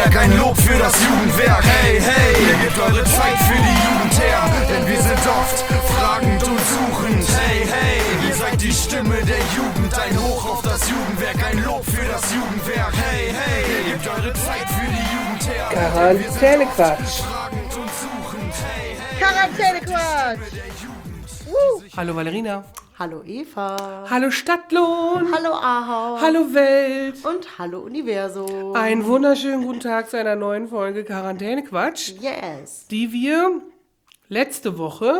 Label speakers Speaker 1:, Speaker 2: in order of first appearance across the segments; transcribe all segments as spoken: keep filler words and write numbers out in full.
Speaker 1: Jugendwerk, ein Lob für das Jugendwerk. Hey, hey, ihr gebt eure Zeit für die Jugend her, denn wir sind oft fragend und suchend. Hey, hey, ihr seid die Stimme der Jugend, ein Hoch auf das Jugendwerk, ein Lob für das Jugendwerk. Hey, hey, ihr gebt eure Zeit für die Jugend her,
Speaker 2: Quarantänequatsch.
Speaker 1: fragend und suchend. Hey, hey,
Speaker 3: Quarantänequatsch.
Speaker 2: Uh. Hallo Valerina.
Speaker 3: Hallo Eva.
Speaker 2: Hallo Stadtlohn.
Speaker 3: Hallo Ahau.
Speaker 2: Hallo Welt.
Speaker 3: Und hallo Universum.
Speaker 2: Einen wunderschönen guten Tag zu einer neuen Folge Quarantänequatsch,
Speaker 3: Yes.
Speaker 2: die wir letzte Woche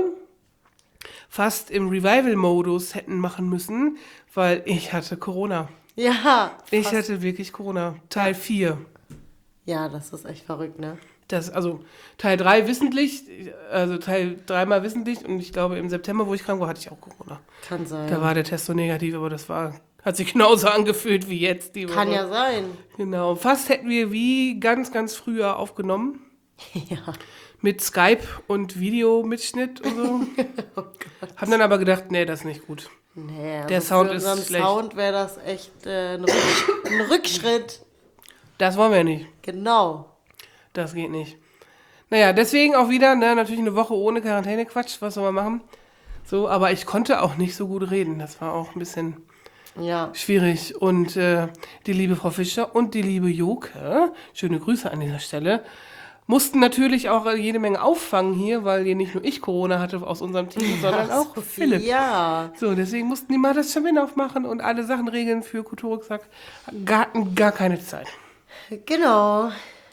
Speaker 2: fast im Revival-Modus hätten machen müssen, weil ich hatte Corona.
Speaker 3: Ja.
Speaker 2: Ich
Speaker 3: fast.
Speaker 2: hatte wirklich Corona. Teil vier.
Speaker 3: Ja, das ist echt verrückt, ne?
Speaker 2: Das, also Teil drei wissentlich, also Teil drei mal wissentlich und ich glaube im September, wo ich krank war, hatte ich auch Corona.
Speaker 3: Kann sein.
Speaker 2: Da war der Test so negativ, aber das war, hat sich genauso angefühlt wie jetzt die Woche.
Speaker 3: Kann ja sein.
Speaker 2: Genau. Fast hätten wir wie ganz, ganz früher aufgenommen.
Speaker 3: Ja.
Speaker 2: Mit Skype und Videomitschnitt und so.
Speaker 3: Oh Gott.
Speaker 2: Haben dann aber gedacht, nee, das ist nicht gut.
Speaker 3: Nee, also
Speaker 2: Der Sound
Speaker 3: für
Speaker 2: ist
Speaker 3: unseren
Speaker 2: schlecht.
Speaker 3: Sound wäre das echt äh, ein, Rücksch- ein Rückschritt.
Speaker 2: Das wollen wir nicht.
Speaker 3: Genau.
Speaker 2: Das geht nicht. Naja, deswegen auch wieder, ne, natürlich eine Woche ohne Quarantäne-Quatsch. Was soll man machen? So, aber ich konnte auch nicht so gut reden. Das war auch ein bisschen
Speaker 3: Ja.
Speaker 2: schwierig. Und äh, die liebe Frau Fischer und die liebe Joke, schöne Grüße an dieser Stelle, mussten natürlich auch jede Menge auffangen hier, weil hier nicht nur ich Corona hatte aus unserem Team, sondern auch Philipp.
Speaker 3: Ja.
Speaker 2: So, deswegen mussten die mal das Termin aufmachen und alle Sachen regeln für Kulturrucksack. Gar, gar keine Zeit.
Speaker 3: Genau.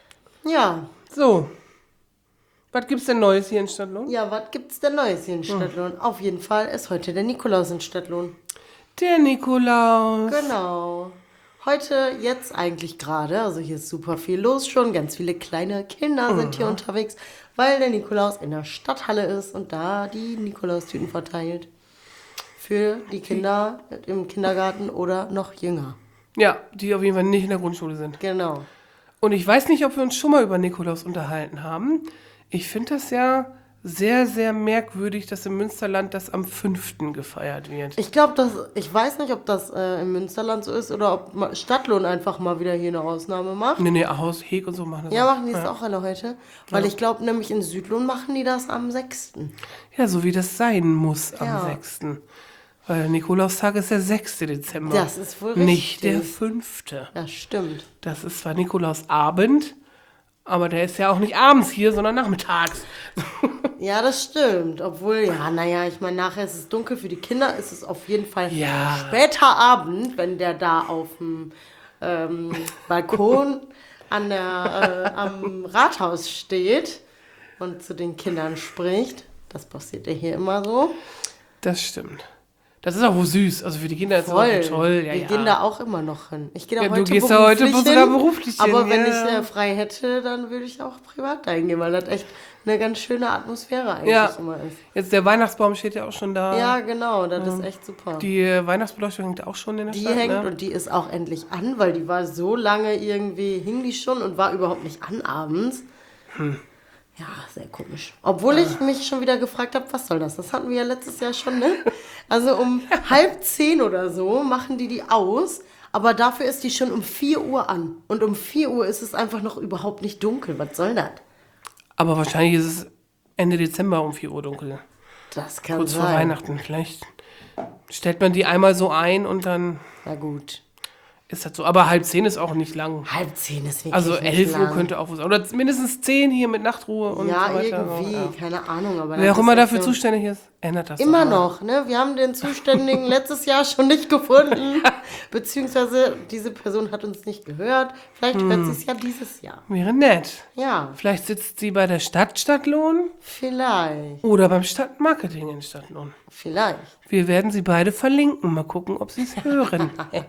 Speaker 3: Ja.
Speaker 2: So. Was gibt's denn Neues hier in Stadtlohn?
Speaker 3: Ja, was gibt's denn Neues hier in Stadtlohn? Auf jeden Fall ist heute der Nikolaus in Stadtlohn.
Speaker 2: Der Nikolaus.
Speaker 3: Genau. Heute, jetzt eigentlich gerade, also hier ist super viel los schon, ganz viele kleine Kinder sind hier unterwegs, weil der Nikolaus in der Stadthalle ist und da die Nikolaustüten verteilt. Für die Kinder im Kindergarten oder noch jünger.
Speaker 2: Ja, die auf jeden Fall nicht in der Grundschule sind.
Speaker 3: Genau.
Speaker 2: Und ich weiß nicht, ob wir uns schon mal über Nikolaus unterhalten haben. Ich finde das ja sehr, sehr merkwürdig, dass im Münsterland das am fünften gefeiert wird.
Speaker 3: Ich glaube, dass ich weiß nicht, ob das äh, im Münsterland so ist oder ob ma- Stadtlohn einfach mal wieder hier eine Ausnahme macht.
Speaker 2: Nee, nee, Haus, Heg und so machen das
Speaker 3: Ja,
Speaker 2: auch.
Speaker 3: machen die es auch alle heute. Weil ich glaube, nämlich in Südlohn machen die das am sechsten.
Speaker 2: Ja, so wie das sein muss am
Speaker 3: Ja.
Speaker 2: sechsten. Weil der Nikolaustag ist der sechste Dezember.
Speaker 3: Das ist wohl
Speaker 2: Nicht
Speaker 3: richtig.
Speaker 2: der fünfte.
Speaker 3: Das stimmt.
Speaker 2: Das ist zwar Nikolausabend, aber der ist ja auch nicht abends hier, sondern nachmittags.
Speaker 3: Ja, das stimmt. Obwohl, ja, naja, ich meine, nachher ist es dunkel. Für die Kinder ist es auf jeden Fall
Speaker 2: Ja.
Speaker 3: später Abend, wenn der da auf dem ähm, Balkon an der, äh, am Rathaus steht und zu den Kindern spricht. Das passiert ja hier immer so.
Speaker 2: Das stimmt. Das ist auch wohl süß. Also für die Kinder ist das
Speaker 3: Voll.
Speaker 2: auch toll. Ja,
Speaker 3: Wir
Speaker 2: ja.
Speaker 3: gehen da auch immer noch hin. Ich gehe da
Speaker 2: Ja, du
Speaker 3: heute
Speaker 2: gehst da heute
Speaker 3: beruflich
Speaker 2: sogar
Speaker 3: hin,
Speaker 2: beruflich hin,
Speaker 3: aber wenn
Speaker 2: ja.
Speaker 3: ich äh, frei hätte, dann würde ich auch privat dahin gehen, weil das echt eine ganz schöne Atmosphäre eigentlich
Speaker 2: Ja.
Speaker 3: immer ist.
Speaker 2: Jetzt der Weihnachtsbaum steht ja auch schon da.
Speaker 3: Ja, genau, das ist echt super.
Speaker 2: Die äh, Weihnachtsbeleuchtung hängt auch schon in der
Speaker 3: Die
Speaker 2: Stadt.
Speaker 3: hängt
Speaker 2: ne?
Speaker 3: und die ist auch endlich an, weil die war so lange irgendwie, hing die schon und war überhaupt nicht an abends.
Speaker 2: Hm.
Speaker 3: Ja, sehr komisch. Obwohl ich mich schon wieder gefragt habe, was soll das? Das hatten wir ja letztes Jahr schon, ne? Also um halb zehn oder so machen die die aus, aber dafür ist die schon um vier Uhr an. Und um vier Uhr ist es einfach noch überhaupt nicht dunkel. Was soll das?
Speaker 2: Aber wahrscheinlich ist es Ende Dezember um vier Uhr dunkel.
Speaker 3: Das kann
Speaker 2: Kurz
Speaker 3: sein.
Speaker 2: vor Weihnachten. Vielleicht stellt man die einmal so ein und dann
Speaker 3: Na gut.
Speaker 2: ist das so. Aber halb zehn ist auch nicht lang.
Speaker 3: Halb zehn ist wirklich
Speaker 2: Also
Speaker 3: nicht
Speaker 2: elf Uhr
Speaker 3: lang.
Speaker 2: könnte auch was. Oder mindestens zehn hier mit Nachtruhe und
Speaker 3: Ja,
Speaker 2: so weiter.
Speaker 3: irgendwie,
Speaker 2: Ja.
Speaker 3: keine Ahnung. Aber
Speaker 2: Wer
Speaker 3: das
Speaker 2: auch immer
Speaker 3: ist
Speaker 2: dafür
Speaker 3: echt so-
Speaker 2: zuständig ist, ändert das
Speaker 3: Immer
Speaker 2: doch mal.
Speaker 3: noch, ne? Wir haben den Zuständigen letztes Jahr schon nicht gefunden. Beziehungsweise diese Person hat uns nicht gehört. Vielleicht
Speaker 2: Hm.
Speaker 3: hört sie es ja dieses Jahr.
Speaker 2: Wäre nett.
Speaker 3: Ja,
Speaker 2: Vielleicht sitzt sie bei der Stadt Stadtlohn
Speaker 3: vielleicht.
Speaker 2: oder beim Stadtmarketing in Stadtlohn.
Speaker 3: Vielleicht.
Speaker 2: Wir werden sie beide verlinken. Mal gucken, ob sie es hören.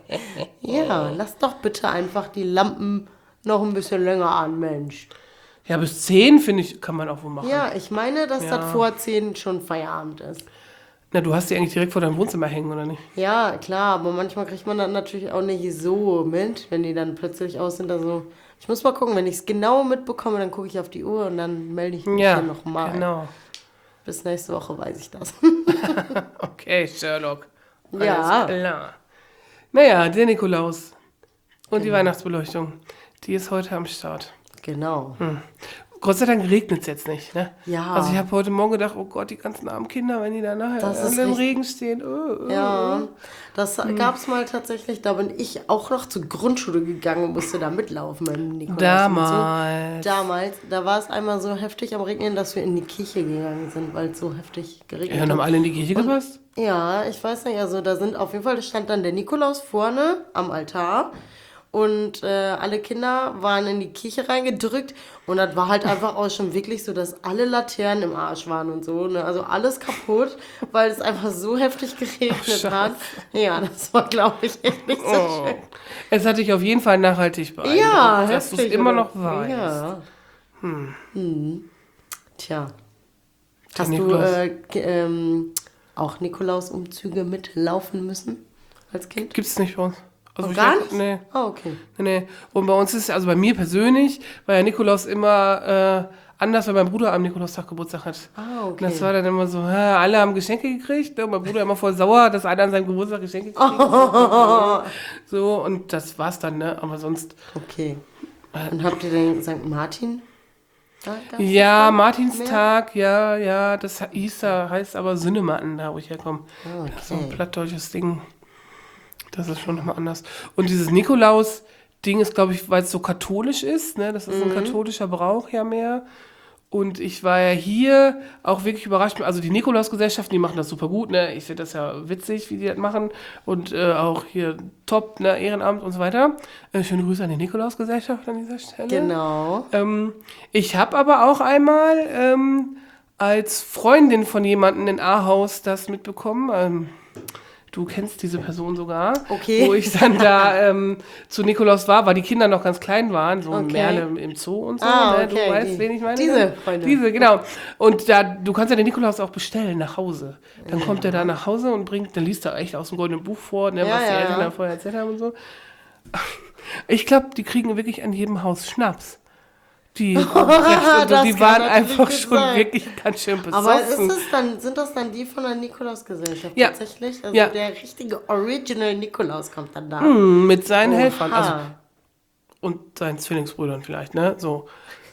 Speaker 3: Ja, lass doch bitte einfach die Lampen noch ein bisschen länger an, Mensch.
Speaker 2: Ja, bis zehn, finde ich, kann man auch wohl machen.
Speaker 3: Ja, ich meine, dass
Speaker 2: Ja.
Speaker 3: das vor zehn schon Feierabend ist.
Speaker 2: Na, du hast die eigentlich direkt vor deinem Wohnzimmer hängen, oder nicht?
Speaker 3: Ja, klar, aber manchmal kriegt man dann natürlich auch nicht so mit, wenn die dann plötzlich aus sind. Also, ich muss mal gucken, wenn ich es genau mitbekomme, dann gucke ich auf die Uhr und dann melde ich mich
Speaker 2: Ja,
Speaker 3: dann nochmal.
Speaker 2: genau.
Speaker 3: Bis nächste Woche weiß ich das.
Speaker 2: Okay, Sherlock. Alles
Speaker 3: Ja.
Speaker 2: klar. Naja, der Nikolaus und die Weihnachtsbeleuchtung, die ist heute am Start.
Speaker 3: Genau.
Speaker 2: Hm. Gott sei Dank regnet es jetzt nicht, ne?
Speaker 3: Ja.
Speaker 2: Also ich habe heute Morgen gedacht, oh Gott, die ganzen armen Kinder, wenn die da nachher
Speaker 3: Das ist
Speaker 2: im
Speaker 3: richtig-
Speaker 2: Regen stehen. Oh, oh,
Speaker 3: Ja,
Speaker 2: oh.
Speaker 3: das gab es mal tatsächlich, da bin ich auch noch zur Grundschule gegangen und musste da mitlaufen beim Nikolaus.
Speaker 2: Damals.
Speaker 3: Und so. Damals, da war es einmal so heftig am Regnen, dass wir in die Kirche gegangen sind, weil es so heftig geregnet
Speaker 2: Ja, und haben
Speaker 3: hat.
Speaker 2: alle in die Kirche gepasst?
Speaker 3: Ja, ich weiß nicht, also da sind auf jeden Fall, da stand dann der Nikolaus vorne am Altar und äh, alle Kinder waren in die Kirche reingedrückt und das war halt einfach auch schon wirklich so, dass alle Laternen im Arsch waren und so, ne? Also alles kaputt, weil es einfach so heftig geregnet hat. Ja, das war, glaube ich, echt nicht so
Speaker 2: Oh.
Speaker 3: schön.
Speaker 2: Es hat dich auf jeden Fall nachhaltig beeindruckt,
Speaker 3: Ja,
Speaker 2: dass du es
Speaker 3: heftig,
Speaker 2: immer
Speaker 3: oder?
Speaker 2: noch weißt.
Speaker 3: Ja. Hm. Tja. Hast du
Speaker 2: Nikolaus.
Speaker 3: äh, ge- ähm, auch Nikolaus-Umzüge mitlaufen müssen als Kind?
Speaker 2: Gibt's nicht bei uns. Also ich
Speaker 3: Gar
Speaker 2: hab-
Speaker 3: nicht?
Speaker 2: Nee.
Speaker 3: Ah, okay.
Speaker 2: Nee, nee. Und bei uns ist, also bei mir persönlich, war ja Nikolaus immer äh, anders, weil mein Bruder am Nikolaustag Geburtstag hat.
Speaker 3: Ah, okay.
Speaker 2: Und das war dann immer so, hä, alle haben Geschenke gekriegt. Ne? Und mein Bruder immer voll sauer, dass einer an seinem Geburtstag Geschenke gekriegt hat. So, und das war's dann, ne? Aber sonst.
Speaker 3: Okay. Und habt ihr den Sankt Martin? Da gab's
Speaker 2: Ja,
Speaker 3: das dann
Speaker 2: Martinstag, ja, ja, das hieß da, heißt aber Sünnematten, da wo ich herkomme.
Speaker 3: mehr?
Speaker 2: So ein
Speaker 3: Okay.
Speaker 2: plattdeutsches Ding. Das ist schon nochmal anders. Und dieses Nikolaus-Ding ist, glaube ich, weil es so katholisch ist, ne? Das ist
Speaker 3: Mhm.
Speaker 2: ein katholischer Brauch ja mehr. Und ich war ja hier auch wirklich überrascht. Also die Nikolausgesellschaften, die machen das super gut, ne? Ich finde das ja witzig, wie die das machen. Und äh, auch hier top, ne? Ehrenamt und so weiter. Äh, schöne Grüße an die Nikolausgesellschaft an dieser Stelle.
Speaker 3: Genau.
Speaker 2: Ähm, ich habe aber auch einmal ähm, als Freundin von jemandem in Ahaus das mitbekommen. Ähm, du kennst diese Person sogar.
Speaker 3: Okay.
Speaker 2: Wo ich dann da ähm, zu Nikolaus war, weil die Kinder noch ganz klein waren, so
Speaker 3: Okay.
Speaker 2: Merle im Zoo und so.
Speaker 3: Ah,
Speaker 2: Ne?
Speaker 3: okay,
Speaker 2: Du weißt,
Speaker 3: die-
Speaker 2: wen ich meine?
Speaker 3: diese
Speaker 2: ne?
Speaker 3: Freundin.
Speaker 2: Diese, genau. Und da, du kannst ja den Nikolaus auch bestellen nach Hause. Dann kommt er da nach Hause und bringt, dann liest er echt aus dem goldenen Buch vor, ne,
Speaker 3: Ja,
Speaker 2: was die
Speaker 3: ja,
Speaker 2: Eltern
Speaker 3: ja.
Speaker 2: da vorher erzählt haben und so. Ich glaube, die kriegen wirklich an jedem Haus Schnaps. Die, und
Speaker 3: Das
Speaker 2: die
Speaker 3: kann
Speaker 2: waren
Speaker 3: natürlich
Speaker 2: einfach
Speaker 3: gut
Speaker 2: schon
Speaker 3: sein.
Speaker 2: wirklich ganz schön
Speaker 3: Aber ist
Speaker 2: besoffen.
Speaker 3: es dann, sind das dann die von der Nikolausgesellschaft
Speaker 2: Ja.
Speaker 3: tatsächlich? Also
Speaker 2: Ja.
Speaker 3: der richtige Original Nikolaus kommt dann da.
Speaker 2: Hm, mit seinen
Speaker 3: Oha.
Speaker 2: Helfern. Also, und seinen Zwillingsbrüdern vielleicht, ne? So.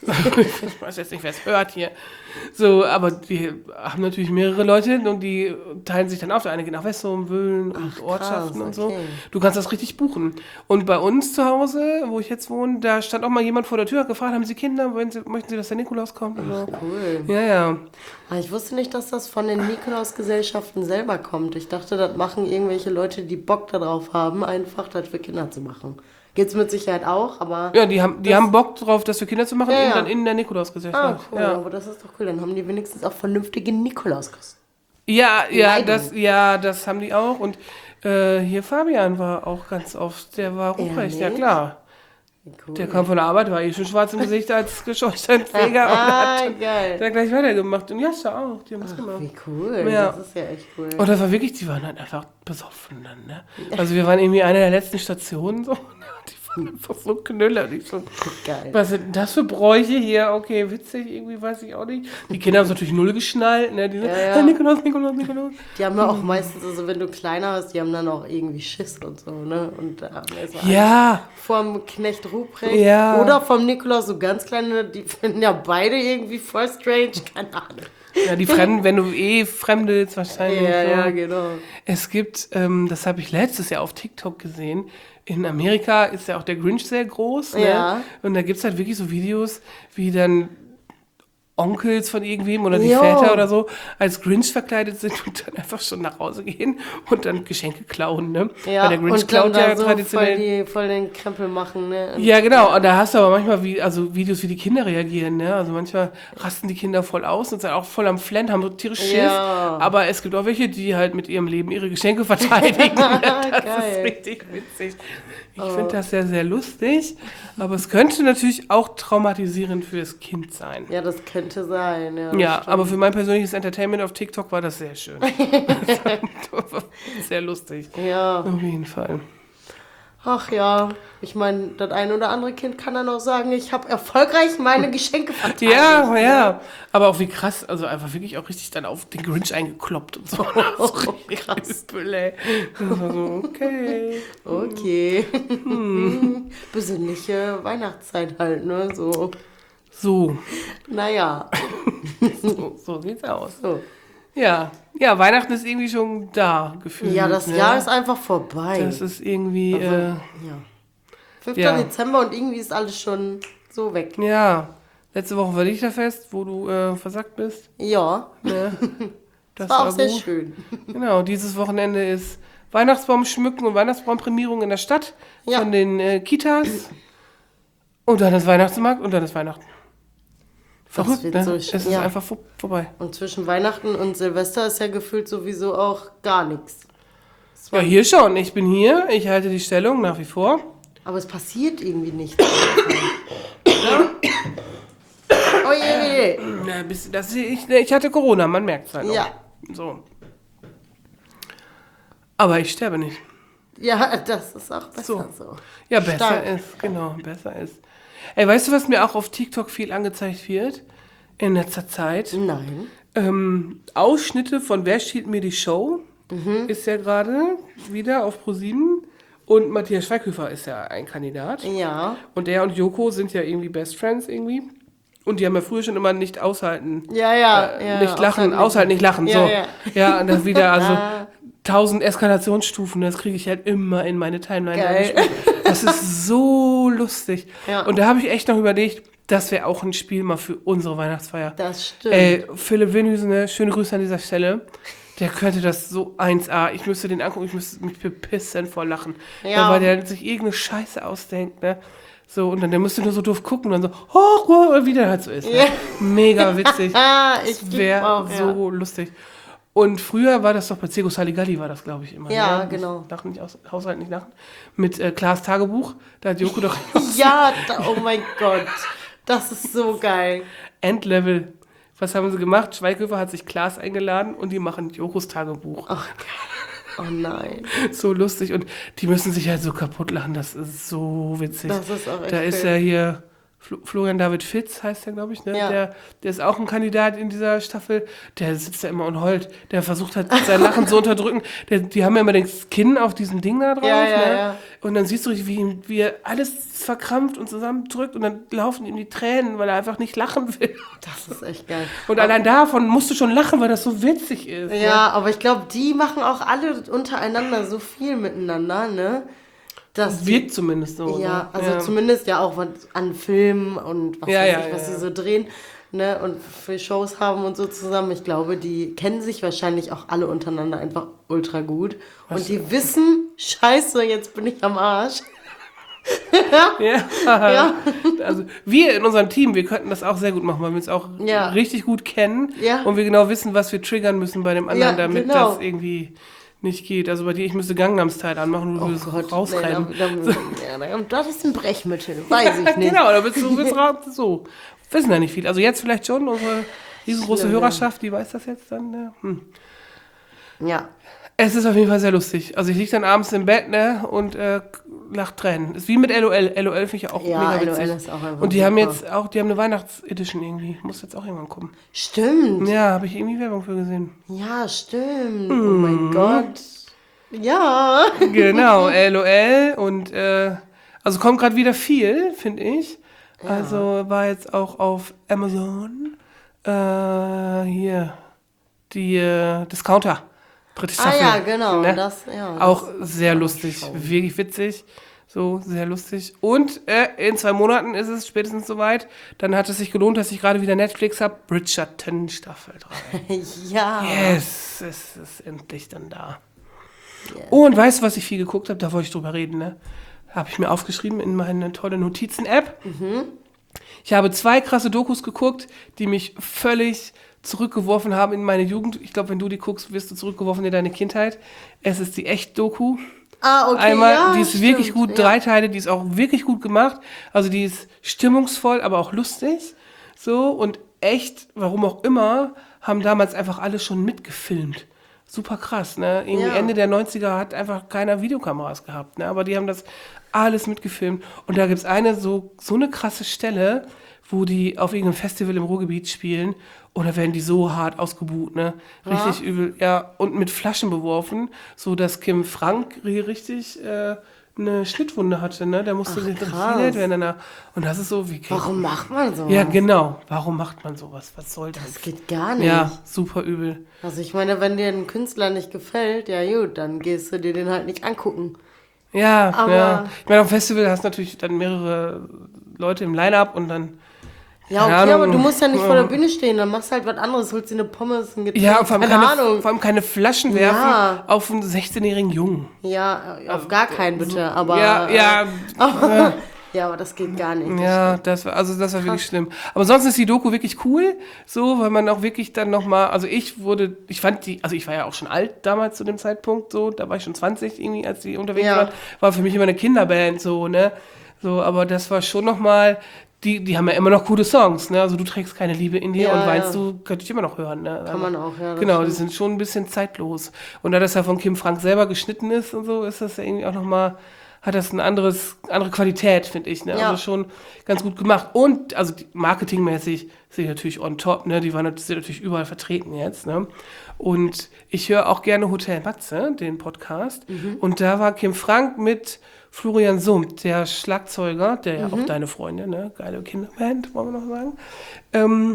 Speaker 2: Ich weiß jetzt nicht, wer es hört hier. So, aber die haben natürlich mehrere Leute und die teilen sich dann auf. Der eine geht nach Wessum, Wöhlen und
Speaker 3: Ach,
Speaker 2: Ortschaften
Speaker 3: krass,
Speaker 2: und so.
Speaker 3: okay.
Speaker 2: Du kannst das richtig buchen. Und bei uns zu Hause, wo ich jetzt wohne, da stand auch mal jemand vor der Tür, hat gefragt, haben Sie Kinder? Wollen Sie, möchten Sie, dass der Nikolaus kommt? Und so.
Speaker 3: Cool.
Speaker 2: Ja, ja.
Speaker 3: Aber ich wusste nicht, dass das von den Nikolausgesellschaften selber kommt. Ich dachte, das machen irgendwelche Leute, die Bock darauf haben, einfach das für Kinder zu machen. Geht's mit Sicherheit auch, aber...
Speaker 2: Ja, die haben, die haben Bock drauf, das für Kinder zu machen,
Speaker 3: Ja,
Speaker 2: eben
Speaker 3: ja.
Speaker 2: dann in der
Speaker 3: Ah,
Speaker 2: Nikolausgesellschaft.
Speaker 3: cool,
Speaker 2: Ja.
Speaker 3: aber das ist doch cool. Dann haben die wenigstens auch vernünftige Nikolauskosten.
Speaker 2: Ja, ja,
Speaker 3: Leiden.
Speaker 2: das, ja, das haben die auch. Und äh, hier Fabian war auch ganz oft, der war Ruprecht, ja
Speaker 3: Ehrlich?
Speaker 2: klar.
Speaker 3: Cool.
Speaker 2: Der kam von der Arbeit, war eh schon schwarz im Gesicht als Schornsteinfeger und
Speaker 3: Ah,
Speaker 2: hat
Speaker 3: geil.
Speaker 2: dann gleich weitergemacht. Und Jascha auch, die haben das gemacht.
Speaker 3: Wie cool.
Speaker 2: Ja.
Speaker 3: Das ist ja echt cool.
Speaker 2: Und das war wirklich, die waren halt einfach besoffen dann, ne? Also wir waren irgendwie eine der letzten Stationen so. Die waren einfach so Knüller. Die so,
Speaker 3: Geil.
Speaker 2: was sind denn das für Bräuche hier? Okay, witzig, irgendwie weiß ich auch nicht. Die Kinder haben es natürlich null geschnallt, ne? Die so,
Speaker 3: Ja, ja.
Speaker 2: "Ah, Nikolaus, Nikolaus, Nikolaus.
Speaker 3: Die haben ja auch meistens, also wenn du kleiner hast, die haben dann auch irgendwie Schiss und so, ne? Und da ist alles
Speaker 2: Ja,
Speaker 3: vom Knecht Ruprecht
Speaker 2: Ja.
Speaker 3: oder vom Nikolaus, so ganz kleine, die finden ja beide irgendwie voll strange, keine Ahnung.
Speaker 2: ja, die Fremden, wenn du eh fremdelst wahrscheinlich.
Speaker 3: Ja,
Speaker 2: so.
Speaker 3: ja, genau.
Speaker 2: Es gibt, ähm, das habe ich letztes Jahr auf TikTok gesehen, in Amerika ist ja auch der Grinch sehr groß. Ne?
Speaker 3: Ja.
Speaker 2: Und da gibt es halt wirklich so Videos, wie dann Onkels von irgendwem oder die
Speaker 3: Jo.
Speaker 2: Väter oder so als Grinch verkleidet sind und dann einfach schon nach Hause gehen und dann Geschenke klauen. Ne?
Speaker 3: Ja,
Speaker 2: Weil der Grinch
Speaker 3: und dann
Speaker 2: klaut ja
Speaker 3: da so
Speaker 2: traditionell.
Speaker 3: voll, die, voll den Krempel machen, ne? Und
Speaker 2: Ja, genau. Und da hast du aber manchmal wie, also Videos, wie die Kinder reagieren. Ne? Also manchmal rasten die Kinder voll aus und sind auch voll am Flennen, haben so tierisch Schiss.
Speaker 3: Ja.
Speaker 2: Aber es gibt auch welche, die halt mit ihrem Leben ihre Geschenke verteidigen. Das
Speaker 3: Geil.
Speaker 2: ist richtig witzig. Ich finde das sehr, sehr lustig. Aber es könnte natürlich auch traumatisierend für das Kind sein.
Speaker 3: Ja, das könnte sein, ja.
Speaker 2: Ja,
Speaker 3: stimmt.
Speaker 2: aber für mein persönliches Entertainment auf TikTok war das sehr schön. Sehr lustig.
Speaker 3: Ja,
Speaker 2: Auf jeden Fall.
Speaker 3: Ach ja, ich meine, das ein oder andere Kind kann dann auch sagen, ich habe erfolgreich meine Geschenke verteilt.
Speaker 2: Ja, ja. Aber auch wie krass, also einfach wirklich auch richtig dann auf den Grinch eingekloppt und so.
Speaker 3: Oh,
Speaker 2: so
Speaker 3: krass.
Speaker 2: Übel, ey. Das war so, okay.
Speaker 3: Okay. Hm. Besinnliche Weihnachtszeit halt, ne? So.
Speaker 2: So,
Speaker 3: Naja.
Speaker 2: so, so sieht's aus.
Speaker 3: So.
Speaker 2: Ja, ja, Weihnachten ist irgendwie schon da, gefühlt.
Speaker 3: Ja, das
Speaker 2: ne?
Speaker 3: Jahr ist einfach vorbei.
Speaker 2: Das ist irgendwie,
Speaker 3: Also,
Speaker 2: äh,
Speaker 3: ja. fünfter
Speaker 2: ja.
Speaker 3: Dezember und irgendwie ist alles schon so weg.
Speaker 2: ja. Letzte Woche war Lichterfest, wo du äh, versackt bist.
Speaker 3: Ja,
Speaker 2: Ne?
Speaker 3: das war auch sehr
Speaker 2: gut.
Speaker 3: schön.
Speaker 2: Genau, dieses Wochenende ist Weihnachtsbaum schmücken und Weihnachtsbaumprämierung in der Stadt
Speaker 3: Ja.
Speaker 2: von den äh, Kitas. Und dann ist Weihnachtsmarkt und dann ist Weihnachten. Verrückt,
Speaker 3: wird
Speaker 2: ne?
Speaker 3: so
Speaker 2: Es
Speaker 3: schön,
Speaker 2: ist
Speaker 3: ja.
Speaker 2: einfach vor, vorbei.
Speaker 3: Und zwischen Weihnachten und Silvester ist ja gefühlt sowieso auch gar nichts. Es
Speaker 2: Ja,
Speaker 3: war-
Speaker 2: hier schon. Ich bin hier, ich halte die Stellung nach wie vor.
Speaker 3: Aber es passiert irgendwie nichts. Ja? Oh je, je.
Speaker 2: Na, bis, das, ich, ich hatte Corona, man merkt es halt auch.
Speaker 3: Ja.
Speaker 2: So. Aber ich sterbe nicht.
Speaker 3: Ja, das ist auch besser
Speaker 2: So.
Speaker 3: so.
Speaker 2: Ja, besser
Speaker 3: Stark.
Speaker 2: ist, genau, besser ist. Ey, weißt du, was mir auch auf TikTok viel angezeigt wird? In letzter Zeit?
Speaker 3: Nein.
Speaker 2: Ähm, Ausschnitte von Wer stiehlt mir die Show? Ist ja gerade wieder auf ProSieben. Und Matthias Schweighöfer ist ja ein Kandidat.
Speaker 3: Ja.
Speaker 2: Und er und Joko sind ja irgendwie Best Friends irgendwie. Und die haben ja früher schon immer nicht aushalten.
Speaker 3: Ja, ja.
Speaker 2: Äh,
Speaker 3: ja
Speaker 2: nicht lachen, aushalten, nicht lachen.
Speaker 3: Ja,
Speaker 2: so.
Speaker 3: ja.
Speaker 2: Ja, und das wieder, also
Speaker 3: Ah.
Speaker 2: tausend Eskalationsstufen, das kriege ich halt immer in meine Timeline.
Speaker 3: Geil.
Speaker 2: reingespielt. Das ist so lustig.
Speaker 3: Ja.
Speaker 2: Und da habe ich echt noch überlegt, das wäre auch ein Spiel mal für unsere Weihnachtsfeier.
Speaker 3: Das stimmt.
Speaker 2: Ey, Philipp Winhüsen, ne? Schöne Grüße an dieser Stelle. Der könnte das so eins A. Ich müsste den angucken, ich müsste mich bepissen vor Lachen.
Speaker 3: Ja.
Speaker 2: Ja. Weil der sich irgendeine Scheiße ausdenkt, ne? So, und dann der musste nur so doof gucken und dann so, hoch, hoch, wie der halt so ist. Ne?
Speaker 3: Ja.
Speaker 2: Mega witzig.
Speaker 3: Ah, ich
Speaker 2: Das
Speaker 3: geb
Speaker 2: wäre
Speaker 3: auch, ja.
Speaker 2: so lustig. Und früher war das doch bei Zego Saligalli, war das, glaube ich, immer.
Speaker 3: Ja,
Speaker 2: ne?
Speaker 3: genau.
Speaker 2: Lachen nicht aus, Haushalt nicht lachen. Mit äh, Klaas Tagebuch, da hat Joko doch
Speaker 3: Ja, da, oh mein Gott. Das ist so geil.
Speaker 2: Endlevel. Was haben sie gemacht? Schweighöfer hat sich Klaas eingeladen und die machen Jokos Tagebuch.
Speaker 3: Ach, oh nein.
Speaker 2: So lustig. Und die müssen sich halt so kaputt lachen. Das ist so witzig.
Speaker 3: Das ist auch echt
Speaker 2: Da ist
Speaker 3: schön.
Speaker 2: ja hier Fl Florian David Fitz, heißt der, glaube ich. Ne?
Speaker 3: Ja.
Speaker 2: Der, der ist auch ein Kandidat in dieser Staffel. Der sitzt da immer und heult. Der versucht halt sein Lachen zu unterdrücken. Der, die haben ja immer den Skin auf diesem Ding da drauf.
Speaker 3: Ja, ja,
Speaker 2: ne?
Speaker 3: ja.
Speaker 2: Und dann siehst du, wie, ihm- wie er alles verkrampft und zusammendrückt. Und dann laufen ihm die Tränen, weil er einfach nicht lachen will.
Speaker 3: Das ist echt geil.
Speaker 2: Und allein davon musst du schon lachen, weil das so witzig ist. ne?
Speaker 3: Ja, aber ich glaube, die machen auch alle untereinander so viel miteinander, ne? Das
Speaker 2: Wirkt zumindest so.
Speaker 3: Ja,
Speaker 2: ne?
Speaker 3: also zumindest ja auch was an Filmen und was
Speaker 2: Ja,
Speaker 3: weiß
Speaker 2: ja,
Speaker 3: ich, was
Speaker 2: ja,
Speaker 3: sie
Speaker 2: ja.
Speaker 3: so drehen, ne, und für Shows haben und so zusammen. Ich glaube, die kennen sich wahrscheinlich auch alle untereinander einfach ultra gut. Und die wissen, scheiße, jetzt bin ich am Arsch.
Speaker 2: Ja.
Speaker 3: Ja.
Speaker 2: Also wir in unserem Team, wir könnten das auch sehr gut machen, weil wir uns auch
Speaker 3: Ja.
Speaker 2: richtig gut kennen
Speaker 3: Ja.
Speaker 2: und wir genau wissen, was wir triggern müssen bei dem anderen,
Speaker 3: Ja,
Speaker 2: damit
Speaker 3: genau.
Speaker 2: das irgendwie nicht geht. Also bei dir, ich müsste Gangnam Style anmachen und du würdest rausrennen.
Speaker 3: nee, da, da, ja, das ist ein Brechmittel, weiß ich nicht.
Speaker 2: Genau, da bist du bist raus, so. Wissen ja nicht viel. Also jetzt vielleicht schon, unsere riesengroße
Speaker 3: Schlimm, ja.
Speaker 2: Hörerschaft, die weiß das jetzt dann. Ne? Hm.
Speaker 3: Ja,
Speaker 2: Es ist auf jeden Fall sehr lustig. Also ich liege dann abends im Bett, ne, und äh, lach Tränen. Ist wie mit L O L. L O L finde ich auch
Speaker 3: Ja,
Speaker 2: mega
Speaker 3: L O
Speaker 2: witzig.
Speaker 3: L ist auch einfach
Speaker 2: und die haben
Speaker 3: super.
Speaker 2: jetzt auch, die haben eine Weihnachtsedition irgendwie. Muss jetzt auch irgendwann kommen.
Speaker 3: stimmt.
Speaker 2: Ja, habe ich irgendwie Werbung für gesehen.
Speaker 3: Ja, stimmt. Oh
Speaker 2: Mhm.
Speaker 3: mein Gott. Ja.
Speaker 2: Genau, L O L und äh, also kommt gerade wieder viel, finde ich. Also war jetzt auch auf Amazon äh, hier die äh, Discounter. Dritte
Speaker 3: Ah
Speaker 2: Staffel.
Speaker 3: ja, genau.
Speaker 2: Ne?
Speaker 3: Das, ja,
Speaker 2: Auch
Speaker 3: das-
Speaker 2: sehr lustig, wirklich witzig. So, sehr lustig. Und äh, in zwei Monaten ist es spätestens soweit. Dann hat es sich gelohnt, dass ich gerade wieder Netflix habe. Bridgerton Staffel drei.
Speaker 3: Ja.
Speaker 2: Yes, es ist endlich dann da. Und weißt du, was ich viel geguckt habe? Da wollte ich drüber reden, ne? Habe ich mir aufgeschrieben in meine tolle Notizen-App. Ich habe zwei krasse Dokus geguckt, die mich völlig zurückgeworfen haben in meine Jugend. Ich glaube, wenn du die guckst, wirst du zurückgeworfen in deine Kindheit. Es ist die Echt-Doku.
Speaker 3: Ah, okay.
Speaker 2: Einmal,
Speaker 3: ja,
Speaker 2: die ist
Speaker 3: stimmt,
Speaker 2: wirklich gut,
Speaker 3: ja.
Speaker 2: drei Teile, die ist auch wirklich gut gemacht. Also die ist stimmungsvoll, aber auch lustig. So, und echt, warum auch immer, haben damals einfach alle schon mitgefilmt. super krass, ne? Irgendwie
Speaker 3: Ja.
Speaker 2: Ende der neunziger hat einfach keiner Videokameras gehabt, ne? Aber die haben das alles mitgefilmt. Und da gibt's eine so, so eine krasse Stelle, wo die auf irgendeinem Festival im Ruhrgebiet spielen und da werden die so hart ausgebuht, ne? Richtig
Speaker 3: Ja.
Speaker 2: übel, ja. Und mit Flaschen beworfen, so dass Kim Frank hier richtig äh, eine Schnittwunde hatte, ne? Der musste
Speaker 3: Ach,
Speaker 2: richtig
Speaker 3: krass.
Speaker 2: genäht werden danach. Und das ist so wie Kim.
Speaker 3: Warum macht man so?
Speaker 2: Ja, genau. Warum macht man sowas? Was soll das?
Speaker 3: Das geht gar nicht.
Speaker 2: Ja, super übel.
Speaker 3: Also ich meine, wenn dir ein Künstler nicht gefällt, ja gut, dann gehst du dir den halt nicht angucken.
Speaker 2: Ja,
Speaker 3: Aber-
Speaker 2: ja. Ich meine, auf dem Festival hast du natürlich dann mehrere Leute im Line-Up und dann.
Speaker 3: Ja, okay,
Speaker 2: Keine
Speaker 3: aber
Speaker 2: Ahnung.
Speaker 3: du musst ja nicht vor der
Speaker 2: Ja.
Speaker 3: Bühne stehen, dann machst du halt was anderes, holst dir eine Pommes, ein Getränk,
Speaker 2: Ja, vor allem,
Speaker 3: keine,
Speaker 2: keine,
Speaker 3: Ahnung.
Speaker 2: vor allem keine Flaschen werfen
Speaker 3: Ja.
Speaker 2: auf einen sechzehnjährigen Jungen.
Speaker 3: Ja, auf gar keinen bitte, aber...
Speaker 2: ja, ja,
Speaker 3: äh, ja, aber das geht gar nicht.
Speaker 2: ja, das war, also das war wirklich schlimm. Aber sonst ist die Doku wirklich cool, so, weil man auch wirklich dann nochmal, also ich wurde, ich fand die, also ich war ja auch schon alt damals zu dem Zeitpunkt, so, da war ich schon zwanzig irgendwie, als die unterwegs
Speaker 3: Ja.
Speaker 2: waren, war für mich immer eine Kinderband, so, ne, so, aber das war schon nochmal, die, die haben ja immer noch coole Songs, ne, also du trägst keine Liebe in dir
Speaker 3: Ja,
Speaker 2: und weinst
Speaker 3: ja.
Speaker 2: du, könnte ich immer noch hören, ne.
Speaker 3: Kann man auch, ja, das
Speaker 2: Genau, die
Speaker 3: stimmt.
Speaker 2: sind schon ein bisschen zeitlos. Und da das ja von Kim Frank selber geschnitten ist und so, ist das ja irgendwie auch nochmal, hat das ein anderes, andere Qualität, finde ich, ne,
Speaker 3: Ja.
Speaker 2: also schon ganz gut gemacht. Und, also die- marketingmäßig sind die natürlich on top, ne, die waren nat- sind natürlich überall vertreten jetzt, ne. Und ich höre auch gerne Hotel Matze, den Podcast.
Speaker 3: Mhm.
Speaker 2: Und da war Kim Frank mit Florian Summt, der Schlagzeuger, der ja
Speaker 3: Mhm.
Speaker 2: auch deine Freunde, ne, geile Kinderband, wollen wir noch sagen. Ähm,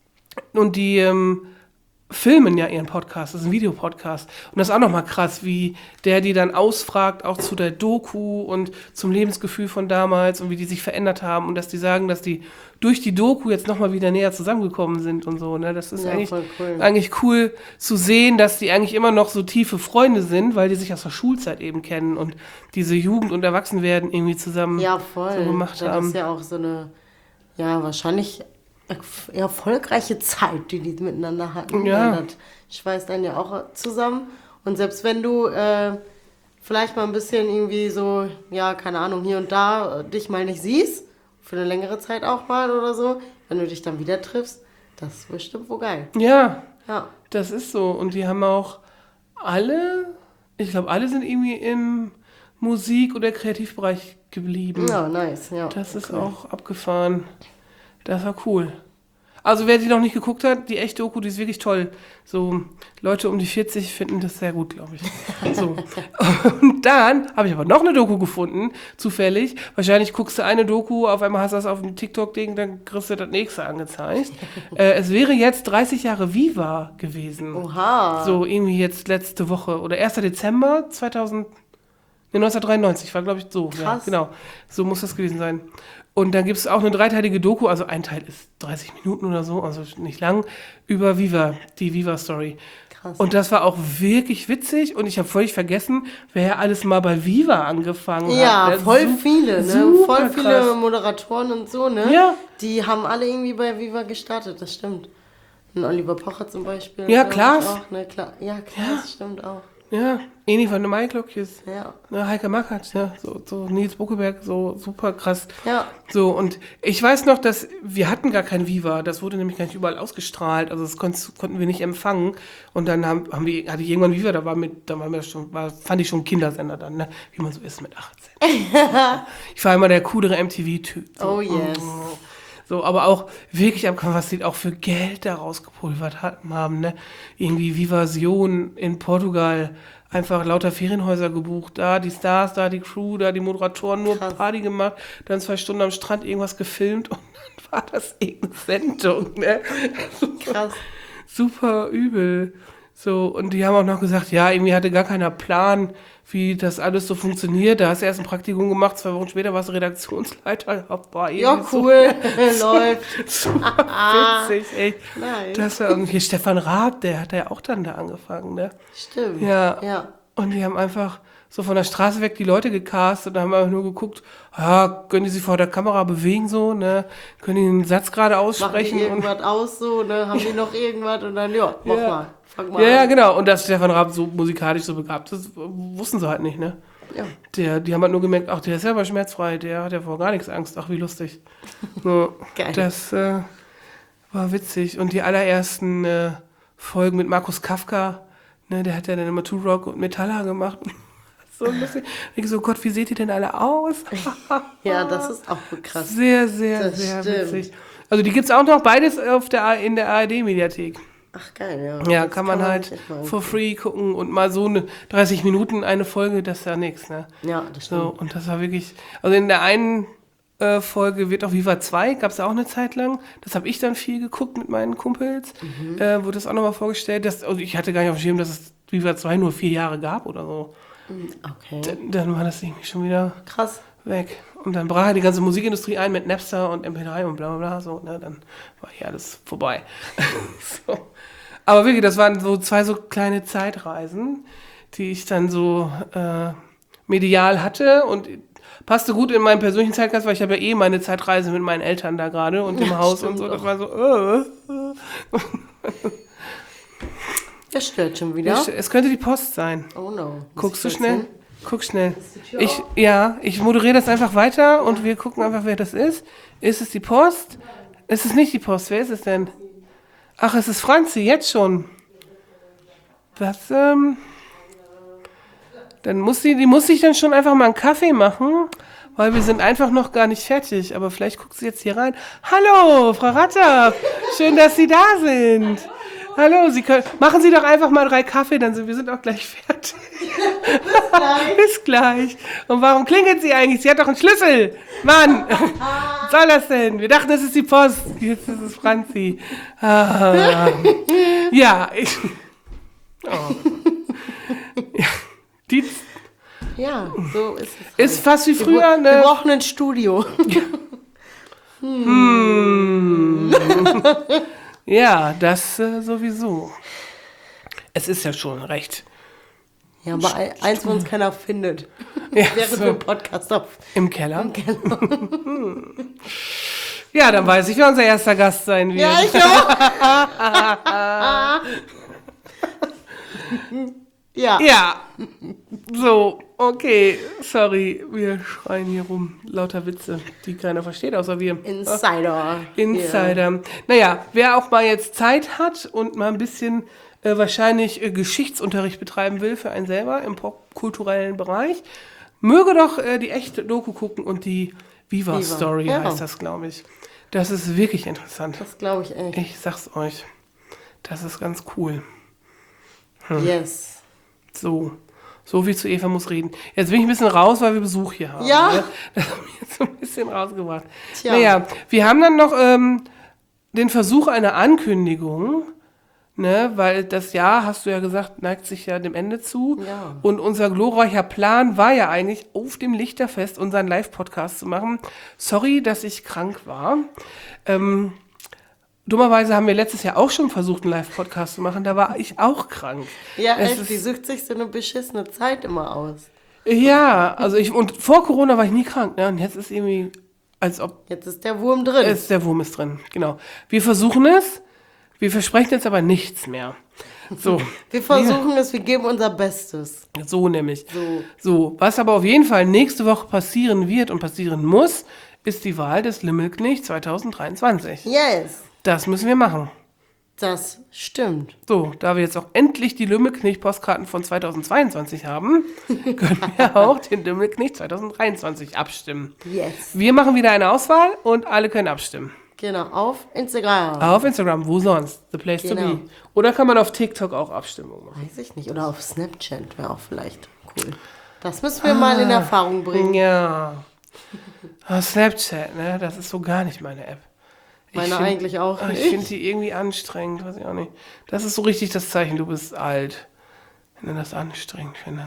Speaker 2: und die ähm, filmen ja ihren Podcast, das ist ein Videopodcast. Und das ist auch nochmal krass, wie der die dann ausfragt, auch zu der Doku und zum Lebensgefühl von damals und wie die sich verändert haben und dass die sagen, dass die durch die Doku jetzt nochmal wieder näher zusammengekommen sind und so. Ne? Das ist
Speaker 3: Ja,
Speaker 2: eigentlich,
Speaker 3: voll cool.
Speaker 2: eigentlich cool zu sehen, dass die eigentlich immer noch so tiefe Freunde sind, weil die sich aus der Schulzeit eben kennen und diese Jugend- und Erwachsenwerden irgendwie zusammen
Speaker 3: Ja, voll.
Speaker 2: so gemacht
Speaker 3: das
Speaker 2: haben.
Speaker 3: ist ja auch so eine, ja, wahrscheinlich erf- erfolgreiche Zeit, die die miteinander hatten.
Speaker 2: Ja.
Speaker 3: Weil das schweißt einen ja auch zusammen. Und selbst wenn du äh, vielleicht mal ein bisschen irgendwie so, ja, keine Ahnung, hier und da äh, dich mal nicht siehst, für eine längere Zeit auch mal oder so, wenn du dich dann wieder triffst, das ist bestimmt wohl geil.
Speaker 2: Ja,
Speaker 3: Ja.
Speaker 2: das ist so. Und die haben auch alle, ich glaube, alle sind irgendwie im Musik- oder Kreativbereich geblieben.
Speaker 3: Ja, nice. Ja.
Speaker 2: Das ist auch abgefahren. Das war cool. Also wer die noch nicht geguckt hat, die echte Doku, die ist wirklich toll. So Leute um die vierzig finden das sehr gut, glaube ich. So. Und dann habe ich aber noch eine Doku gefunden, zufällig. Wahrscheinlich guckst du eine Doku, auf einmal hast du das auf dem TikTok-Ding, dann kriegst du das nächste angezeigt. äh, es wäre jetzt dreißig Jahre Viva gewesen.
Speaker 3: Oha.
Speaker 2: So irgendwie jetzt letzte Woche oder erster Dezember zweitausend, nee, neunzehnhundertdreiundneunzig war, glaube ich, so. Ja,
Speaker 3: Krass.
Speaker 2: genau, so muss das gewesen sein. Und dann gibt es auch eine dreiteilige Doku, also ein Teil ist dreißig Minuten oder so, also nicht lang, über Viva, die Viva-Story.
Speaker 3: Krass.
Speaker 2: Und das war auch wirklich witzig und ich habe völlig vergessen, wer alles mal bei Viva angefangen
Speaker 3: Ja,
Speaker 2: hat. Ne?
Speaker 3: voll
Speaker 2: Su-
Speaker 3: viele, ne?
Speaker 2: super
Speaker 3: Voll viele
Speaker 2: krass.
Speaker 3: Moderatoren und so, ne?
Speaker 2: Ja.
Speaker 3: Die haben alle irgendwie bei Viva gestartet, das stimmt. Und Oliver Pocher zum Beispiel.
Speaker 2: Ja,
Speaker 3: glaub ich
Speaker 2: Klaas.
Speaker 3: Auch, ne? Kla ja, Klaas, stimmt auch.
Speaker 2: Ja, Eni von der Maiklokjes.
Speaker 3: Ja.
Speaker 2: Ne, Heike Mackert, ja, so, so Nils Buckelberg, so super krass.
Speaker 3: Ja.
Speaker 2: So, und ich weiß noch, dass wir hatten gar kein Viva, das wurde nämlich gar nicht überall ausgestrahlt, also das konnt, konnten wir nicht empfangen. Und dann haben, haben wir, hatte ich irgendwann Viva, da war mit, da waren wir schon, war, fand ich schon ein Kindersender dann, ne? Wie man so ist mit achtzehn. Ich war immer der coolere M T V-Typ. So.
Speaker 3: Oh yes.
Speaker 2: So, aber auch wirklich abgefahren, was die auch für Geld da rausgepulvert hatten, haben, ne? Irgendwie Vivasion in Portugal, einfach lauter Ferienhäuser gebucht, da die Stars, da die Crew, da die Moderatoren, nur
Speaker 3: Krass.
Speaker 2: Party gemacht, dann zwei Stunden am Strand irgendwas gefilmt und dann war das irgendeine Sendung, ne?
Speaker 3: Krass.
Speaker 2: Super übel. So, und die haben auch noch gesagt, ja, irgendwie hatte gar keiner Plan, wie das alles so funktioniert. Da hast du erst ein Praktikum gemacht, zwei Wochen später warst du Redaktionsleiter. War
Speaker 3: Ja,
Speaker 2: irgendwie so-
Speaker 3: cool. Läuft.
Speaker 2: Super witzig, echt.
Speaker 3: Nice.
Speaker 2: Das war irgendwie Stefan Raab, der hat ja auch dann da angefangen, ne?
Speaker 3: Stimmt.
Speaker 2: Ja.
Speaker 3: Ja.
Speaker 2: Und die haben einfach so von der Straße weg die Leute gecastet und da haben wir einfach nur geguckt, ah, können die sich vor der Kamera bewegen so, ne? Können die einen Satz gerade
Speaker 3: Machen
Speaker 2: aussprechen?
Speaker 3: die
Speaker 2: und,
Speaker 3: irgendwas aus so, ne? Haben die noch irgendwas und dann, ja, mach
Speaker 2: Ja.
Speaker 3: mal. Fang mal
Speaker 2: ja, ja,
Speaker 3: an.
Speaker 2: genau. Und dass Stefan Raab so musikalisch so begabt ist, wussten sie halt nicht, ne?
Speaker 3: Ja.
Speaker 2: Der, die haben halt nur gemerkt, ach, der ist ja aber schmerzfrei, der hat ja vor gar nichts Angst. Ach, wie lustig. So,
Speaker 3: Geil.
Speaker 2: das äh, war witzig. Und die allerersten äh, Folgen mit Markus Kafka, Ne, der hat ja dann immer Two-Rock und Metallica gemacht. So lustig. Ich so, Gott, wie seht ihr denn alle aus?
Speaker 3: Ja, das ist auch so krass.
Speaker 2: Sehr, sehr,
Speaker 3: Das
Speaker 2: sehr
Speaker 3: stimmt.
Speaker 2: witzig. Also die gibt's auch noch beides auf der, in der A R D-Mediathek.
Speaker 3: Ach, geil, ja.
Speaker 2: Ja,
Speaker 3: Das
Speaker 2: kann man halt
Speaker 3: echt mal
Speaker 2: for
Speaker 3: angucken.
Speaker 2: free gucken und mal so eine dreißig Minuten eine Folge, das ist ja nichts, ne?
Speaker 3: Ja, das stimmt.
Speaker 2: So, und das war wirklich, also in der einen äh, Folge wird auch Viva zwei, gab es ja auch eine Zeit lang. Das habe ich dann viel geguckt mit meinen Kumpels,
Speaker 3: Mhm.
Speaker 2: äh, wurde das auch nochmal vorgestellt. Das, also ich hatte gar nicht auf dem Schirm, dass es Viva zwei nur vier Jahre gab oder so.
Speaker 3: Okay.
Speaker 2: Dann, dann war das irgendwie schon wieder
Speaker 3: Krass.
Speaker 2: weg. Und dann brach die ganze Musikindustrie ein mit Napster und M P drei und bla bla bla. So, ne? Dann war hier alles vorbei. So. Aber wirklich, das waren so zwei so kleine Zeitreisen, die ich dann so äh, medial hatte und passte gut in meinen persönlichen Zeitgeist, weil ich habe ja eh meine Zeitreise mit meinen Eltern da gerade und im
Speaker 3: Ja,
Speaker 2: Haus
Speaker 3: stimmt
Speaker 2: und so. Das
Speaker 3: auch.
Speaker 2: war so, äh, äh.
Speaker 3: Das stört schon wieder.
Speaker 2: Es könnte die Post sein.
Speaker 3: Oh no. Was
Speaker 2: Guckst du
Speaker 3: ist das
Speaker 2: schnell?
Speaker 3: denn?
Speaker 2: Guck schnell.
Speaker 3: die Tür
Speaker 2: Ich, ja, ich moderiere das einfach weiter und wir gucken einfach, wer das ist. Ist es die Post? Ist es nicht die Post? Wer ist es denn? Ach, es ist Franzi, jetzt schon. Das, ähm... Dann muss sie, die muss sich dann schon einfach mal einen Kaffee machen, weil wir sind einfach noch gar nicht fertig. Aber vielleicht guckt sie jetzt hier rein. Hallo, Frau Ratter. Schön, dass Sie da sind. Hallo, Sie können, machen Sie doch einfach mal drei Kaffee, dann sind wir sind auch gleich fertig. Bis gleich. Und warum klingelt sie eigentlich? Sie hat doch einen Schlüssel. Mann, was soll das denn? Wir dachten, das ist die Post. Jetzt ist es Franzi. Ah. Ja, ich... Oh. Ja, die
Speaker 3: Ja, so ist es.
Speaker 2: ist fast wie
Speaker 3: Wir,
Speaker 2: früher,
Speaker 3: bra- wir
Speaker 2: ne?
Speaker 3: brauchen ein Studio.
Speaker 2: Ja, das äh, sowieso. Es ist ja schon recht.
Speaker 3: Ja, aber ein- eins, wo uns keiner findet.
Speaker 2: Ja,
Speaker 3: Während
Speaker 2: so.
Speaker 3: wir einen Podcast auf.
Speaker 2: Im Keller. Ja, dann weiß ich, wer unser erster Gast sein wird.
Speaker 3: Ja, ich auch. Ja.
Speaker 2: Ja. So, okay. Sorry, wir schreien hier rum. Lauter Witze, die keiner versteht, außer wir.
Speaker 3: Insider.
Speaker 2: Insider. Naja, wer auch mal jetzt Zeit hat und mal ein bisschen äh, wahrscheinlich äh, Geschichtsunterricht betreiben will für einen selber im popkulturellen Bereich, möge doch äh, die echte Doku gucken und die Viva,
Speaker 3: Viva.
Speaker 2: Story
Speaker 3: Ja.
Speaker 2: heißt das, glaube ich. Das ist wirklich interessant.
Speaker 3: Das glaube ich echt.
Speaker 2: Ich sag's euch. Das ist ganz cool.
Speaker 3: Yes.
Speaker 2: So. So viel zu Eva muss reden. Jetzt bin ich ein bisschen raus, weil wir Besuch hier haben.
Speaker 3: Ja.
Speaker 2: Ne? Das hat mich jetzt so ein bisschen rausgebracht.
Speaker 3: Tja.
Speaker 2: Naja, wir haben dann noch ähm, den Versuch einer Ankündigung, ne? Weil das Jahr, hast du ja gesagt, neigt sich ja dem Ende zu.
Speaker 3: Ja.
Speaker 2: Und unser glorreicher Plan war ja eigentlich, auf dem Lichterfest unseren Live-Podcast zu machen. Sorry, dass ich krank war. Ähm, dummerweise haben wir letztes Jahr auch schon versucht, einen Live-Podcast zu machen. Da war ich auch krank.
Speaker 3: Ja,
Speaker 2: Es
Speaker 3: echt,
Speaker 2: ist-
Speaker 3: die sucht sich so eine beschissene Zeit immer aus.
Speaker 2: Ja, also ich, und vor Corona war ich nie krank, ne? Und jetzt ist irgendwie, als ob,
Speaker 3: Jetzt ist der Wurm drin.
Speaker 2: es, der Wurm ist drin, genau. Wir versuchen es, wir versprechen jetzt aber nichts mehr. So,
Speaker 3: wir versuchen es, wir geben unser Bestes.
Speaker 2: so nämlich.
Speaker 3: So.
Speaker 2: So, was aber auf jeden Fall nächste Woche passieren wird und passieren muss, ist die Wahl des Limmelknecht zwanzig dreiundzwanzig.
Speaker 3: Yes,
Speaker 2: Das müssen wir machen.
Speaker 3: das stimmt.
Speaker 2: So, da wir jetzt auch endlich die Lümmelknecht-Postkarten von zweitausendzweiundzwanzig haben, können wir auch den Lümmelknecht zwanzig dreiundzwanzig abstimmen.
Speaker 3: Yes.
Speaker 2: Wir machen wieder eine Auswahl und alle können abstimmen.
Speaker 3: Genau, auf Instagram.
Speaker 2: Auf Instagram, wo sonst? The place to
Speaker 3: Genau.
Speaker 2: be. Oder kann man auf TikTok auch Abstimmung machen?
Speaker 3: Weiß ich nicht. Oder auf Snapchat wäre auch vielleicht cool. Das müssen wir mal in Erfahrung bringen.
Speaker 2: Ja. Ah, Snapchat, ne? Das ist so gar nicht meine App. Ich
Speaker 3: Meine
Speaker 2: find-
Speaker 3: eigentlich auch
Speaker 2: Ah, Ich
Speaker 3: nicht.
Speaker 2: finde die irgendwie anstrengend, weiß ich auch nicht. Das ist so richtig das Zeichen, du bist alt. Wenn du das anstrengend findest.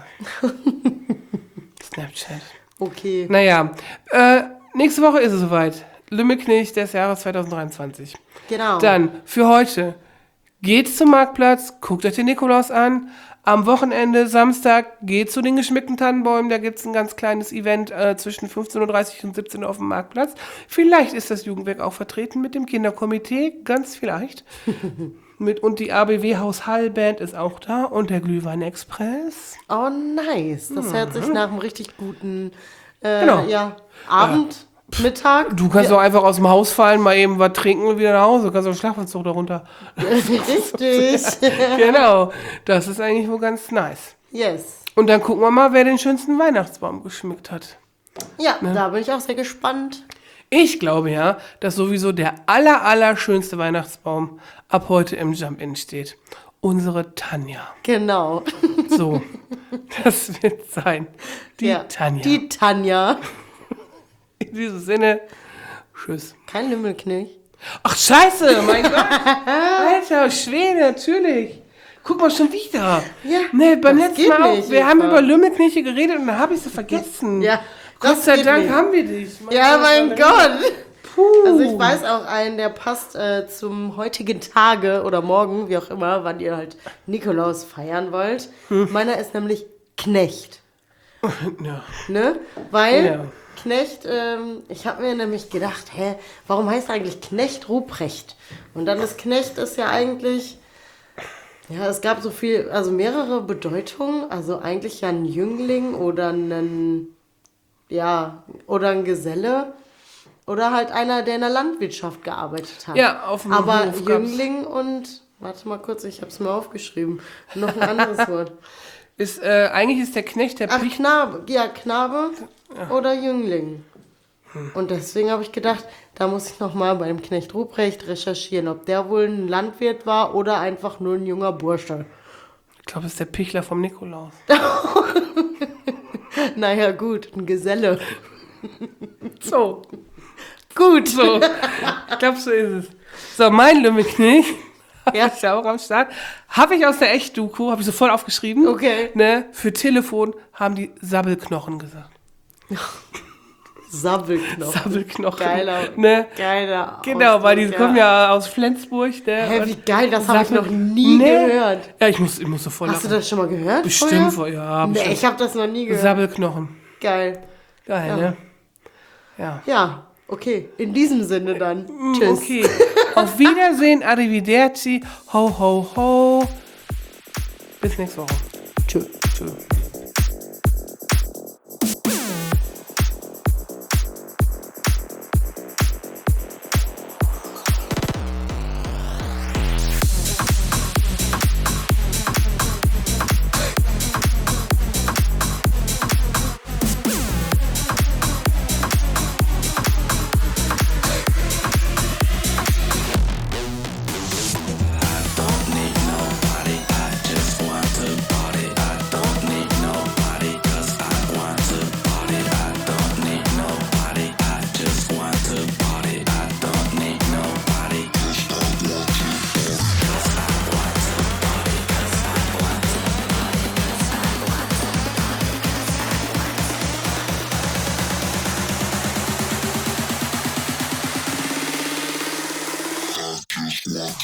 Speaker 2: Snapchat.
Speaker 3: Okay.
Speaker 2: Naja, äh, nächste Woche ist es soweit. Lümmelknecht des Jahres zwanzig dreiundzwanzig.
Speaker 3: Genau.
Speaker 2: Dann, für heute, geht zum Marktplatz, guckt euch den Nikolaus an. Am Wochenende, Samstag, geht zu den geschmückten Tannenbäumen. Da gibt es ein ganz kleines Event äh, zwischen fünfzehn Uhr dreißig und siebzehn Uhr auf dem Marktplatz. Vielleicht ist das Jugendwerk auch vertreten mit dem Kinderkomitee, ganz vielleicht. mit, und die A B W-Haus Hall-Band ist auch da und der Glühwein-Express.
Speaker 3: Oh, nice. Das hört sich nach einem richtig guten äh,
Speaker 2: Genau.
Speaker 3: ja, Abend Mittag.
Speaker 2: Du kannst doch einfach aus dem Haus fallen, mal eben was trinken und wieder nach Hause. Du kannst doch Schlafanzug darunter.
Speaker 3: Richtig.
Speaker 2: Genau. Das ist eigentlich wohl ganz nice.
Speaker 3: Yes.
Speaker 2: Und dann gucken wir mal, wer den schönsten Weihnachtsbaum geschmückt hat.
Speaker 3: Ja, da bin ich auch sehr gespannt.
Speaker 2: Ich glaube ja, dass sowieso der aller, aller schönste Weihnachtsbaum ab heute im Jump-In steht. Unsere Tanja.
Speaker 3: Genau.
Speaker 2: So, das wird sein. Die
Speaker 3: ja,
Speaker 2: Tanja.
Speaker 3: Die Tanja.
Speaker 2: In diesem Sinne, tschüss.
Speaker 3: Kein Lümmelknecht.
Speaker 2: Ach, scheiße, mein Gott. Alter Schwede, natürlich. Guck mal, schon wieder.
Speaker 3: Ja,
Speaker 2: Nee, beim
Speaker 3: das
Speaker 2: letzten
Speaker 3: geht
Speaker 2: Mal auch.
Speaker 3: nicht,
Speaker 2: Wir haben
Speaker 3: Eva.
Speaker 2: über Lümmelknechte geredet und dann habe ich sie vergessen.
Speaker 3: Ja,
Speaker 2: Gott
Speaker 3: das
Speaker 2: sei
Speaker 3: geht
Speaker 2: Dank
Speaker 3: nicht.
Speaker 2: haben wir dich.
Speaker 3: Ja, mein Gott.
Speaker 2: Puh.
Speaker 3: Also ich weiß auch einen, der passt äh, zum heutigen Tage oder morgen, wie auch immer, wann ihr halt Nikolaus feiern wollt.
Speaker 2: Hm.
Speaker 3: Meiner ist nämlich Knecht.
Speaker 2: Ja.
Speaker 3: Ne? Weil
Speaker 2: Ja.
Speaker 3: Knecht, ähm, ich habe mir nämlich gedacht, hä, warum heißt eigentlich Knecht Ruprecht? Und dann ist Knecht ist ja eigentlich, ja, es gab so viel, also mehrere Bedeutungen. Also eigentlich ja ein Jüngling oder ein, ja, oder ein Geselle. Oder halt einer, der in der Landwirtschaft gearbeitet hat.
Speaker 2: Ja, auf dem
Speaker 3: Aber
Speaker 2: Hof gab's.
Speaker 3: Jüngling und, warte mal kurz, ich habe es mir aufgeschrieben, noch ein anderes Wort.
Speaker 2: Ist, äh, eigentlich ist der Knecht der
Speaker 3: Ach,
Speaker 2: Pich.
Speaker 3: Knabe, ja, Knabe oder Jüngling. Und deswegen habe ich gedacht, da muss ich nochmal bei dem Knecht Ruprecht recherchieren, ob der wohl ein Landwirt war oder einfach nur ein junger Bursche.
Speaker 2: Ich glaube, es ist der Pichler vom Nikolaus.
Speaker 3: Naja, gut, ein Geselle.
Speaker 2: So.
Speaker 3: Gut.
Speaker 2: So. Ich glaube, so ist es. So, mein Lümmelknecht.
Speaker 3: Ja.
Speaker 2: Ist ja auch am Start. Habe ich aus der Echt-Doku, habe ich sofort aufgeschrieben.
Speaker 3: Okay.
Speaker 2: Ne, für Telefon haben die Sabbelknochen gesagt.
Speaker 3: Sabbelknochen.
Speaker 2: Sabbelknochen.
Speaker 3: Geiler,
Speaker 2: Ne?
Speaker 3: geiler
Speaker 2: Genau, weil die
Speaker 3: Ausdruck,
Speaker 2: kommen ja aus Flensburg. Ne?
Speaker 3: Hä,
Speaker 2: Und
Speaker 3: wie geil, das habe ich
Speaker 2: Sabbel-
Speaker 3: noch nie
Speaker 2: Nee.
Speaker 3: gehört.
Speaker 2: Ja, ich muss, ich muss sofort
Speaker 3: Hast du
Speaker 2: lachen.
Speaker 3: das schon mal gehört?
Speaker 2: Bestimmt,
Speaker 3: vorher?
Speaker 2: vor- ja,
Speaker 3: Nee,
Speaker 2: bestimmt.
Speaker 3: ich habe das noch nie gehört.
Speaker 2: Sabbelknochen.
Speaker 3: Geil.
Speaker 2: Geil,
Speaker 3: Ja.
Speaker 2: ne? Ja.
Speaker 3: Ja, okay. In diesem Sinne dann. Tschüss.
Speaker 2: Okay. Auf Wiedersehen, arrivederci, ho, ho, ho. Bis nächste Woche.
Speaker 3: Tschüss.
Speaker 2: Tschüss.